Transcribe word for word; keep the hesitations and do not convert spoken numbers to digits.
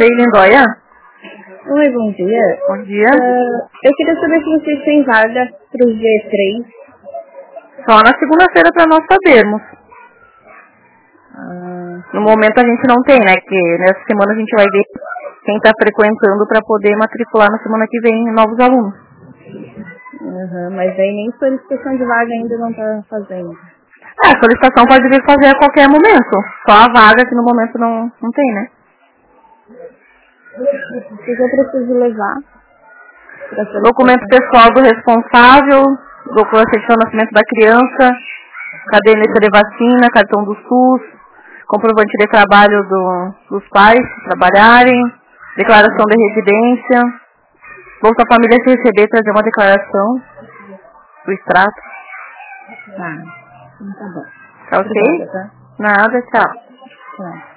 Sei, Lindóia? Oi, bom dia. Bom dia. Uh, eu queria saber se vocês têm vaga para o G três. Só na segunda-feira para nós sabermos. Ah, no momento a gente não tem, né? Que nessa semana a gente vai ver quem está frequentando para poder matricular na semana que vem novos alunos. Uhum, mas aí nem solicitação de vaga ainda não está fazendo. Ah, a solicitação pode vir fazer a qualquer momento. Só a vaga que no momento não, não tem, né? O que eu preciso levar? Documento pessoal do responsável, documento de certidão de nascimento da criança, caderneta de vacina, cartão do SUS, comprovante de trabalho do, dos pais trabalharem, declaração de residência, Bolsa Família se receber, trazer uma declaração do extrato. Tá, tá bom. Tá ok? Obrigada, tá? Nada, tchau. Tchau.